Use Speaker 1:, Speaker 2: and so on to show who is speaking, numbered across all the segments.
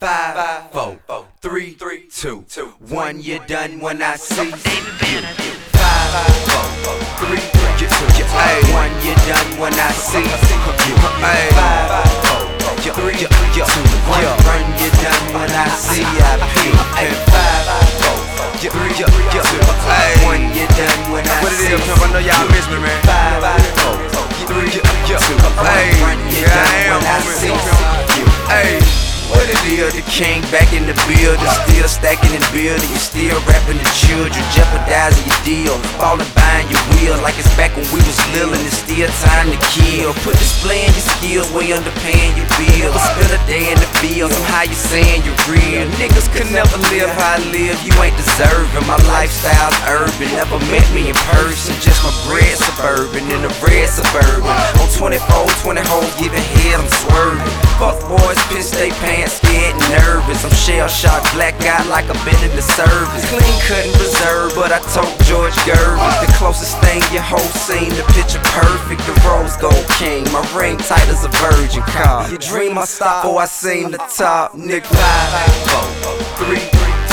Speaker 1: 5, 4, 3, 2, 1. You're done when I see you. 5, 4, 3, 2, 1. You're done when I see you. 5, 4, 3, 2, 1. Run, you're done when I see you. 5, 4, 3, 2, 1. You're done when I see you.
Speaker 2: What it is, pimp? I know y'all miss me, man.
Speaker 1: 5, 4, 3, 2, 1. Run, you're done when I see you. Hey. What it is, the king back in the building, still stacking and building. You still rapping the children, jeopardizing your deal, falling behind your wheel like it's back when we was little and it's still time to kill. Put displaying your skills way underpaying your bills. Spend a day in the field, somehow you saying you're real. Niggas could never live how I live, you ain't deserving. My lifestyle's urban, never met me in person. Just my bread suburban in a red suburban. On 24, 20 hoes giving head, I'm swerving. Fuck boys, piss they pants, scared and nervous. I'm shell-shocked, black-eyed like I've been in the service. Clean cut and reserved, but I told George Gervin the closest thing your hoe seen, the picture perfect, the rose gold king. My ring tight as a virgin car. You dream I stop before I seen the top, nigga. 5, 4, 3, 2,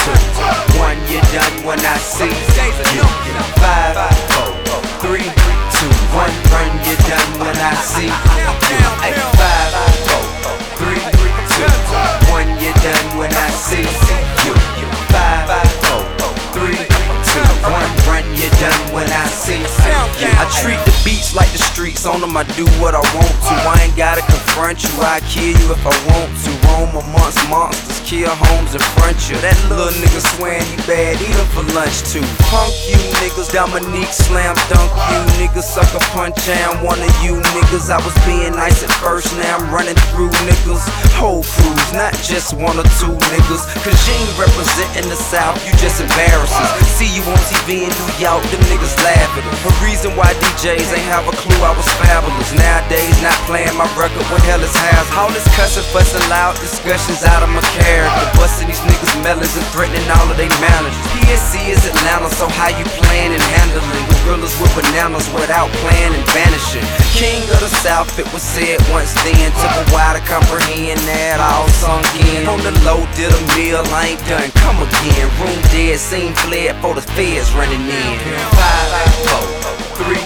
Speaker 1: 1. You're done when I see you. 5, 4, 3, 2, 1. Run, you're done when I see you. 5, 4, 3, 2, 1. You're done when I see you. 5, 4, 3, 2, 1. Run, you're done when I see you. I treat the beats like the streets, on them I do what I want to. I ain't gotta confront you, I kill you if I want to. Roam amongst monsters, kill homes in front you. That little nigga swearing he bad, eat him for lunch too. Punk you niggas, Dominique slam dunk you niggas, sucker punch am one of you niggas. I was being nice at first, now I'm running through niggas. Whole crews, not just 1 or 2 niggas. Cause you ain't representing the South, you just embarrassing. See you on TV in New York, them niggas laugh at it. The reason why DJs ain't have a clue I was fabulous. Nowadays not playing my record, what hell is house? All this cussing, fussing, loud discussions out of my character. Busting these niggas melons and threatening all of they managers. PSC is Atlanta, so how you playing and handling? Gorillas with bananas without playing and vanishing. King of the South, it was said once then. Took a while to comprehend that all sunk in. On the low, did a meal, I ain't done, come again. Room dead, scene fled for the feds running in. 5, 4, 3, 2,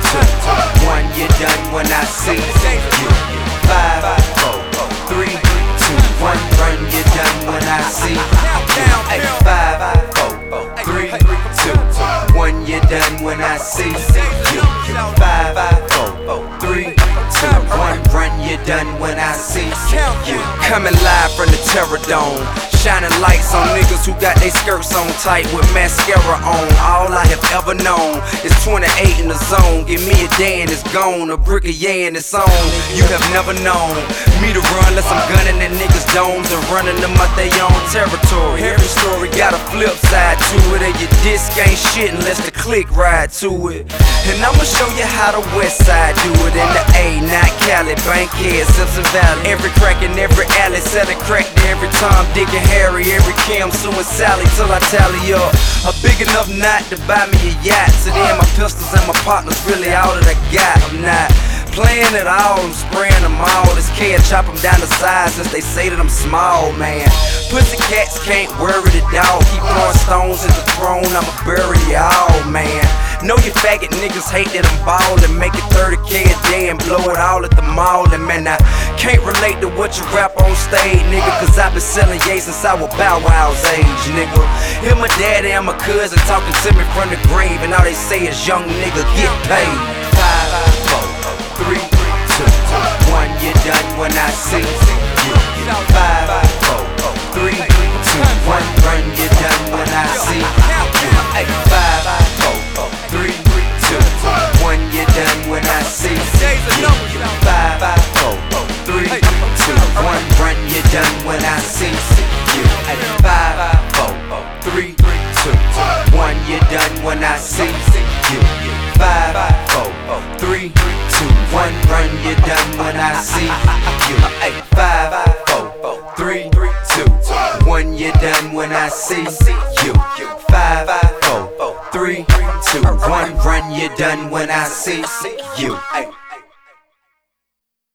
Speaker 1: 1. You're done when I see you. 5, 4, 3, 2, 1. Run, you're done when I see you. 5, 4, 3, 2, 1. You're done when I see you. 5, 4, 3, 2, 1. Run, you're done when I see you. Coming live from the Terror Dome, shining lights on niggas who got their skirts on tight with mascara on. All I have ever known is 28 in the zone. Give me a day and it's gone, a brick of yeah and it's on. You have never known me to run unless I'm gunning in niggas' domes and running them out their own territory. Every story got a flip side to it, and your disc ain't shit unless the click ride to it. And I'ma show you how the West Side do it in the A, not Cali, Bankhead, Simpson Valley. Every crack in every alley, selling crack to every Tom, Dick and Harry, every Kim, Sue and Sally till I tally up a big enough knot to buy me a yacht. So then my pistols and my partners really all that I got. I'm not playing at all, I'm spraying them all. This kid chop them down to size since they say that I'm small, man. Pussy cats can't worry the dog. Keep throwing stones at the throne, I'ma bury y'all, man. Know you faggot niggas hate that I'm ballin'. Make it 30K a day and blow it all at the mall. And man, I can't relate to what you rap on stage, nigga, cause I've been selling yay since I was Bow Wow's age, nigga. Hear my daddy and my cousin talking to me from the grave, and all they say is young nigga get paid. 5, 4, 3, 2, 1. You're done when I see you. 5, 4, 3, 2, 1. Run, you're done when I see you. 5, 4, 3, 2, 1. You're done when I see you. 5, 4, 3, 2, 1. Run, you're done when I see you. 5, 4, 3, 2, 1. You're done when I see you. 5, 4, 3, 2, 1. Run, you're done when I see you. 5, 4, 3, 2, 1. You're done when I see you. 5, 4, 3, 2, 1. Run, you're done when I see you.